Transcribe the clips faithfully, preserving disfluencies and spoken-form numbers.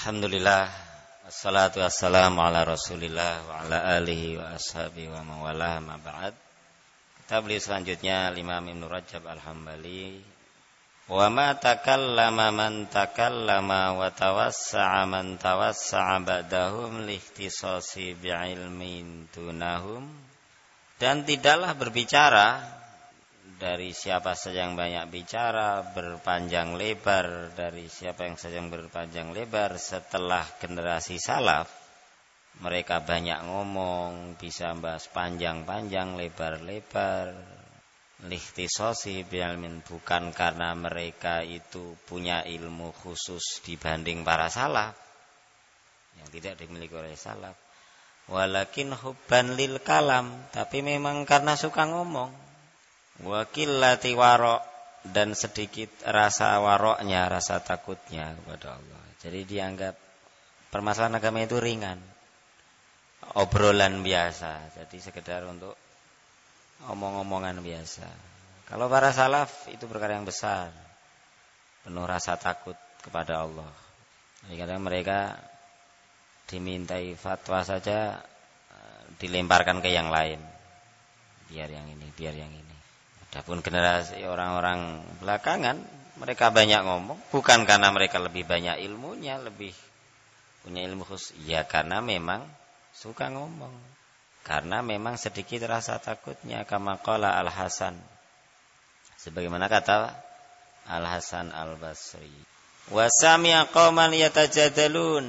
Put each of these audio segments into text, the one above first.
Alhamdulillah, wassalatu wassalamu ala Rasulillah wa ala alihi wa ashabihi wa mawalah ma ba'd. Kita beli selanjutnya Imam Ibnu Rajab Al-Hambali. Wa ma takallama man takallama wa tawassa'a man tawassa'a ba'dahum lihtisasi bi'ilmin dunahum. Dan tidaklah berbicara dari siapa saja yang banyak bicara, berpanjang lebar dari siapa yang saja yang berpanjang lebar setelah generasi salaf. Mereka banyak ngomong, bisa bahas panjang-panjang, lebar-lebar. Lihtisasi bi'ilmin, bukan karena mereka itu punya ilmu khusus dibanding para salaf yang tidak dimiliki oleh salaf. Walakin hubban lil kalam, tapi memang karena suka ngomong. Wakillati warok, dan sedikit rasa waroknya, rasa takutnya kepada Allah. Jadi dianggap permasalahan agama itu ringan, obrolan biasa, jadi sekedar untuk omong-omongan biasa. Kalau para salaf itu perkara yang besar, penuh rasa takut kepada Allah. Jadi kadang mereka dimintai fatwa saja dilemparkan ke yang lain, biar yang ini, biar yang ini. Adapun generasi orang-orang belakangan, mereka banyak ngomong, bukan karena mereka lebih banyak ilmunya, lebih punya ilmu khusus, ya karena memang suka ngomong, karena memang sedikit rasa takutnya. Kama qala Al-Hasan, sebagaimana kata Al-Hasan Al-Basri, wa sami'a qauman yatajadalun,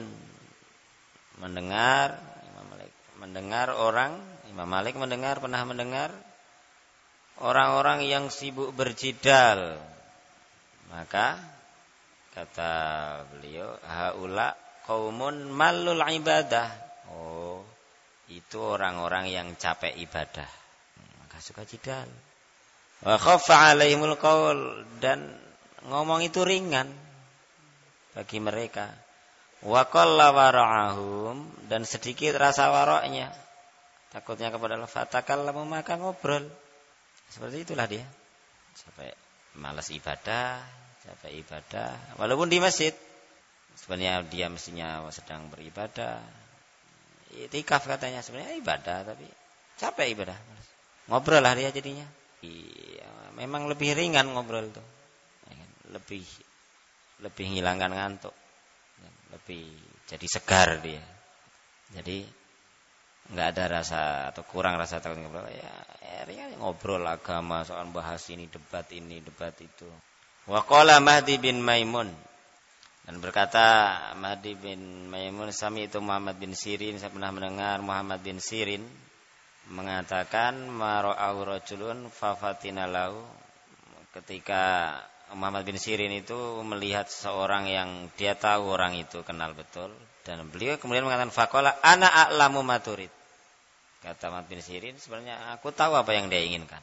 mendengar Imam Malik, mendengar orang Imam Malik mendengar pernah mendengar orang-orang yang sibuk berjidal. Maka kata beliau, haula qaumun malul ibadah. Oh, itu orang-orang yang capek ibadah, maka suka jidal. Wa khaffa alaihimul qaul, dan ngomong itu ringan bagi mereka. Wa qalla wara'ahum, dan sedikit rasa waroknya, takutnya kepada Allah. Fatakallamu, maka ngobrol. Seperti itulah dia, sampai malas ibadah, capek ibadah, walaupun di masjid. Sebenarnya dia mestinya sedang beribadah, itikaf katanya, sebenarnya ibadah, tapi capek ibadah, ngobrol lah dia jadinya. Iya, memang lebih ringan ngobrol itu, lebih lebih hilangkan ngantuk, lebih jadi segar dia. Jadi nggak ada rasa atau kurang rasa takut ngobrol, ya, ya ringan ngobrol agama, soal bahas ini, debat ini, debat itu. Wa qala Mahdi bin Maimun, dan berkata Mahdi bin Maimun, sami itu Muhammad bin Sirin, saya pernah mendengar Muhammad bin Sirin mengatakan, mara'ahu rajulun fafatina lahu, ketika Muhammad bin Sirin itu melihat seorang yang dia tahu orang itu kenal betul, dan beliau kemudian mengatakan, faqala ana a'lamu ma turid. Kata Muhammad bin Sirin, sebenarnya aku tahu apa yang dia inginkan.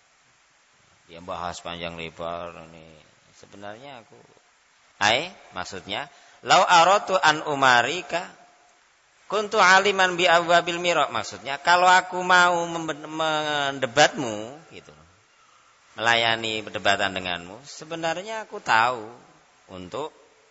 Dia bahas panjang lebar ini. Sebenarnya aku ai maksudnya, lau aratu an umarika kuntu aliman bi abwabil miraq, maksudnya kalau aku mau mendebatmu gitu, melayani perdebatan denganmu, sebenarnya aku tahu untuk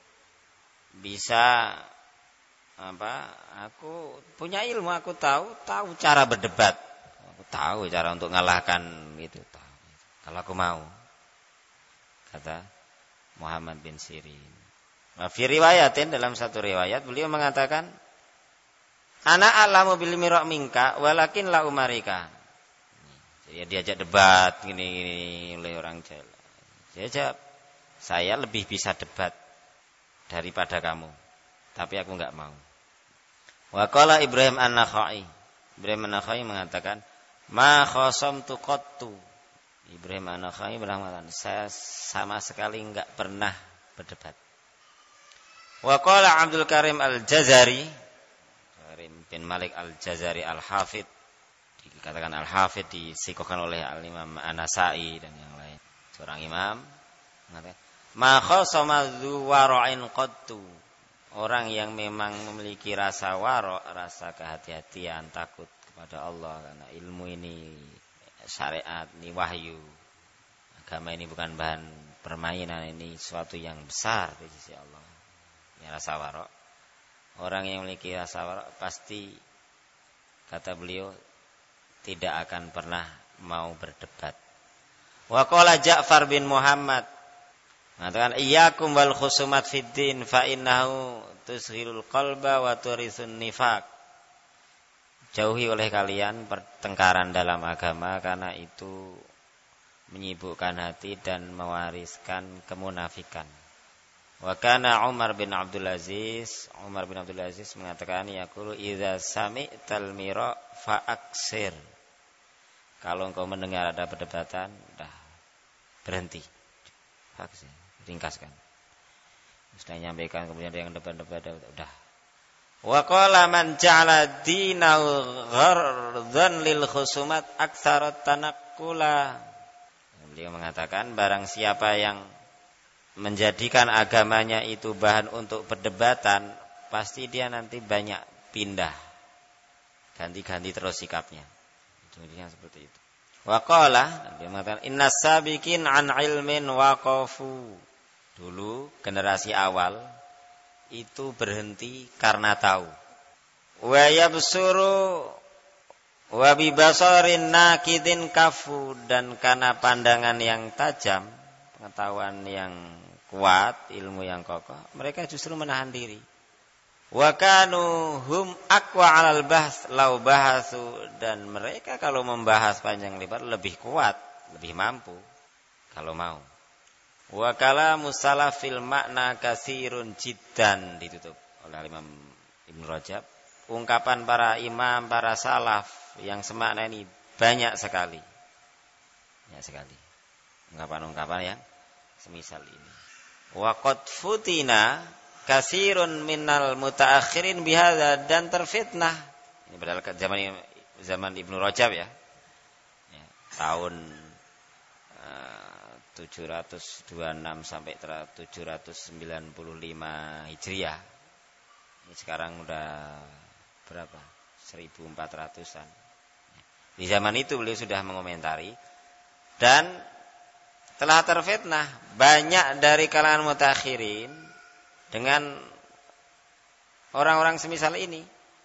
bisa apa? Aku punya ilmu, aku tahu, tahu cara berdebat, aku tahu cara untuk mengalahkan gitu, tahu. Kalau aku mau, kata Muhammad bin Sirin. Nah, fi riwayatin, dalam satu riwayat beliau mengatakan, ana a'lamu bil miraq minka walakin la umarika. Jadi diajak debat gini-gini oleh orang Jawa. Dia jawab, saya lebih bisa debat daripada kamu, tapi aku enggak mau. Wa qala Ibrahim An-Nakhai, Ibrahim An-Nakhai mengatakan, ma khasamtu qattu. Ibrahim An-Nakhai mengatakan, saya sama sekali enggak pernah berdebat. Wa qala Abdul Karim Al-Jazari, Karim bin Malik Al-Jazari Al-Hafidh, dikatakan Al-Hafidh, disikohkan oleh Al-Imam An-Nasai dan yang lain, seorang imam mengatakan, ma khasama dzu wara'in qattu, orang yang memang memiliki rasa warok, rasa kehati-hatian, takut kepada Allah, karena ilmu ini syariat, ini wahyu, agama ini bukan bahan permainan, ini sesuatu yang besar di sisi Allah. Ya, rasa warok. Orang yang memiliki rasa wara pasti, kata beliau, tidak akan pernah mau berdebat. Wa qala Ja'far bin Muhammad, mengatakan iyyakum wal khusumat fid din fa innahu tusghilul qalba wa turisun nifaq. Jauhi oleh kalian pertengkaran dalam agama, karena itu menyibukkan hati dan mewariskan kemunafikan. Wa kana Umar bin Abdul Aziz, Umar bin Abdul Aziz mengatakan yaqulu idza sami'tal mira fa aksir. Kalau engkau mendengar ada perdebatan, dah berhenti. Aksir, ringkaskan. Sudah nyampaikan, kemudian ada yang debat-debat, udah. Wa qala man ja'ala dinahu ghardan lil khusumat aktsarat tanaqqula. Beliau mengatakan barang siapa yang menjadikan agamanya itu bahan untuk perdebatan, pasti dia nanti banyak pindah, ganti-ganti terus sikapnya. Contohnya seperti itu. Wa qala, dia mengatakan innas sabiqin an ilmin waqafu. Dulu generasi awal itu berhenti karena tahu. Wa yabsuru wa bi basarin nakidin kafu, dan karena pandangan yang tajam, pengetahuan yang kuat, ilmu yang kokoh, mereka justru menahan diri. Wa kanu hum aqwa 'alal bahs law bahasu, dan mereka kalau membahas panjang lebar lebih kuat, lebih mampu kalau mau. Wa kalamu salafil makna kasirun jiddan, ditutup oleh Imam Ibnu Rajab. Ungkapan para imam, para salaf yang semakna ini banyak sekali. Banyak sekali. Ungkapan-ungkapan yang semisal ini. Wa qad futina kasirun minal mutaakhirin bihadza, dan terfitnah. Ini padahal zaman zaman Ibnu Rajab ya. Ya, tahun tujuh ratus dua puluh enam sampai tujuh ratus sembilan puluh lima Hijriah. Ini sekarang udah berapa? seribu empat ratusan. Di zaman itu beliau sudah mengomentari, dan telah terfitnah banyak dari kalangan mutakhirin dengan orang-orang semisal ini,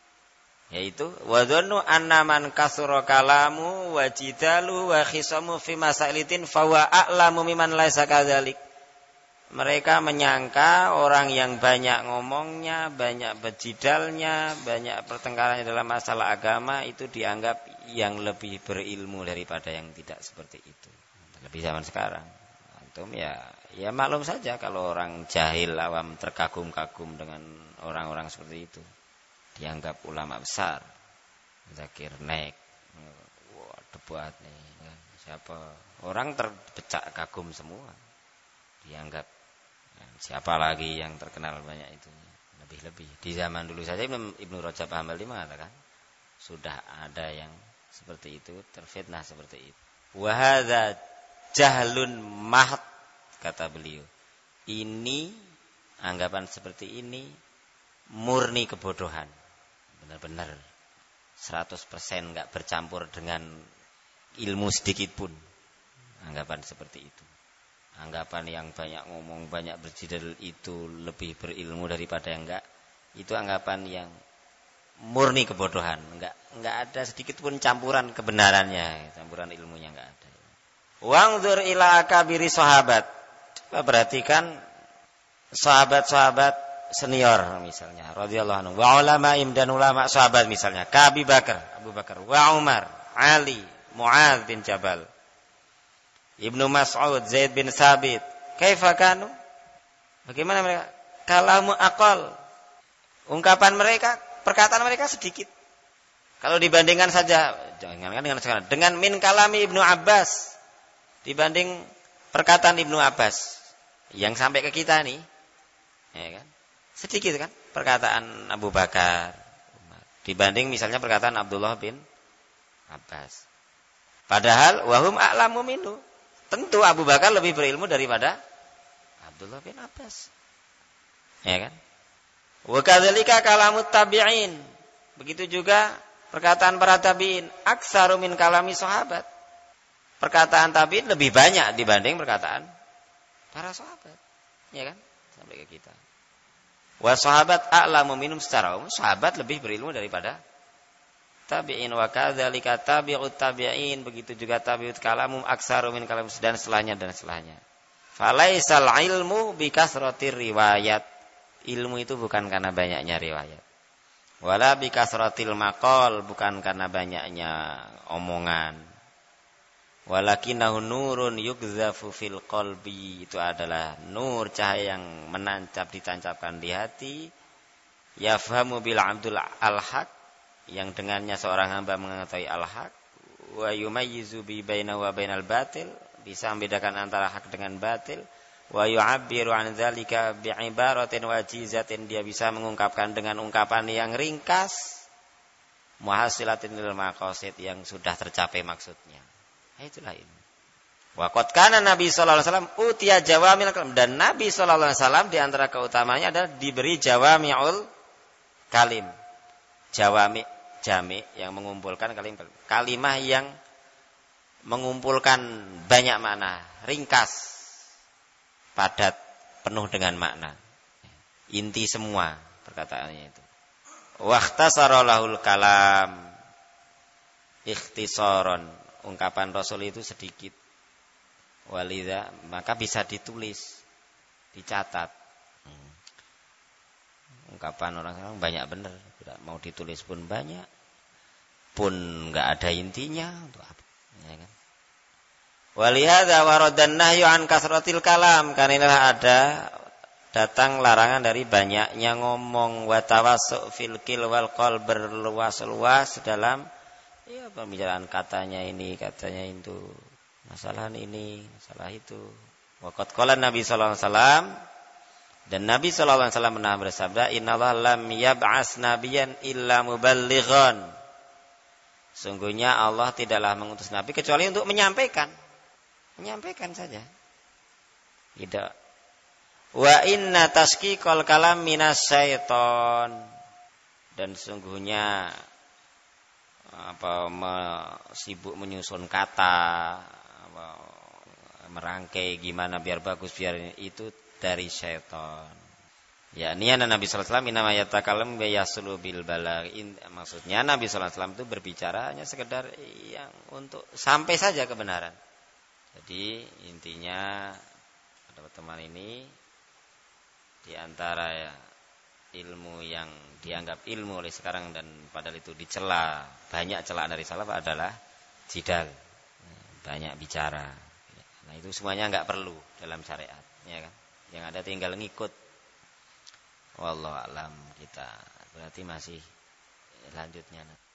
yaitu wadhannu anna man kasura kalamu wa jidalu wa khisamu fi masailitin fa huwa a'lamu mimman laisa kadzalik. Mereka menyangka orang yang banyak ngomongnya, banyak berjidalnya, banyak pertengkarannya dalam masalah agama itu dianggap yang lebih berilmu daripada yang tidak seperti itu. Lebih zaman sekarang. Antum ya ya maklum saja kalau orang jahil awam terkagum-kagum dengan orang-orang seperti itu. Dianggap ulama besar, Zakir Naik, wah debat nih, siapa orang terpecah kagum semua, dianggap ya, siapa lagi yang terkenal banyak itu, lebih-lebih. Di zaman dulu saja Ibnu, Ibnu Rajab Hambali mengatakan sudah ada yang seperti itu, terfitnah seperti itu. Wa hadza jahlun mahd, kata beliau. Ini anggapan seperti ini murni kebodohan. Benar-benar seratus persen enggak bercampur dengan ilmu sedikit pun. Anggapan seperti itu. Anggapan yang banyak ngomong, banyak berjidal itu lebih berilmu daripada yang enggak. Itu anggapan yang murni kebodohan. Enggak enggak ada sedikit pun campuran kebenarannya, campuran ilmunya enggak ada. Wangzur ila akabiri sahabat. Coba perhatikan sahabat-sahabat senior misalnya radhiyallahu anhu, wa ulamaim, dan ulama sahabat misalnya Abi Bakar, Abu Bakar, wa Umar, Ali, Muadz bin Jabal, Ibnu Mas'ud, Zaid bin Sabit. Kaifa kanu? Bagaimana mereka? Kalamu aqal. Ungkapan mereka, perkataan mereka sedikit. Kalau dibandingkan saja, jangankan dengan sekarang, dengan min kalami Ibnu Abbas, dibanding perkataan Ibnu Abbas yang sampai ke kita nih, ya kan? Sedikit kan perkataan Abu Bakar dibanding misalnya perkataan Abdullah bin Abbas. Padahal wahum a'lamu minhu. Tentu Abu Bakar lebih berilmu daripada Abdullah bin Abbas. Ya kan? Wa kadzalika kalamut tabi'in. Begitu juga perkataan para tabi'in, aktsaru min kalami sahabat. Perkataan tabi'in lebih banyak dibanding perkataan para sahabat. Ya kan? Sampai ke kita. Wa sahabat a'lamu minhum secara umum, sahabat lebih berilmu daripada tabi'in. Wa kadzalika tabi'ut tabi'in, begitu juga tabi'ut kalamum aksaru min kalam, dan setelahnya dan setelahnya. Falaisal ilmu bi kasratir riwayat. Ilmu itu bukan karena banyaknya riwayat. Wala bi kasratil maqal, bukan karena banyaknya omongan. Walakinahu nurun yugzafu fil qalbi, itu adalah nur, cahaya yang menancap, ditancapkan di hati. Yafhamu bil abdul al-haq, yang dengannya seorang hamba mengetahui al-haq. Wa yumayyizu bi bainahu wa bainal batil, bisa membedakan antara hak dengan batil. Wa yu'abbiru an dzalika bi ibaratin wajizatin, dia bisa mengungkapkan dengan ungkapan yang ringkas. Muhasilatin lil maqasid, yang sudah tercapai maksudnya. Itulah ini. Wa qad kana Nabi sallallahu alaihi wasallam utiya jawami'ul kalim, dan Nabi sallallahu alaihi wasallam di antara keutamanya adalah diberi jawami'ul kalim. Jawami, jami, yang mengumpulkan kalim, kalimah yang mengumpulkan banyak makna, ringkas, padat, penuh dengan makna, inti semua perkataannya itu. Wakhtasara lahul kalam ikhtisaron, ungkapan Rasul itu sedikit. Walidha, maka bisa ditulis, dicatat. Ungkapan orang-orang banyak benar, tidak mau ditulis pun banyak, pun enggak ada intinya, untuk apa? Ya kan? Walihadza waradan nahyu an kasratil kalam, karena inilah ada datang larangan dari banyaknya ngomong. Wa tawassu fil qil wal qal, berluas-luas dalam ya pembicaraan, katanya ini, katanya itu, masalah ini, masalah itu. Wa qad qala Nabi sallallahu alaihi wasallam, dan Nabi sallallahu alaihi wasallam pernah bersabda, innallaha lam yab'ats nabiyyan illa muballighan, sungguhnya Allah tidaklah mengutus nabi kecuali untuk menyampaikan. Menyampaikan saja. Tidak. Wa inna tasqiqal kalam minas syaiton, dan sungguhnya apa sibuk menyusun kata, apa, merangkai gimana biar bagus, biar itu dari syaitan. Ya, ini Nabi sallallahu alaihi wasallam inama yatakalam bi yaslu bil balagh. Maksudnya Nabi sallallahu alaihi wasallam itu berbicara hanya sekedar yang untuk sampai saja kebenaran. Jadi intinya pada pertemuan ini, di antara ya, ilmu yang dianggap ilmu oleh sekarang dan padahal itu dicela, banyak celaan dari salaf adalah jidal, banyak bicara. Nah itu semuanya enggak perlu dalam syariat, ya kan? Yang ada tinggal ngikut. Wallahu a'lam, kita berarti masih lanjutnya.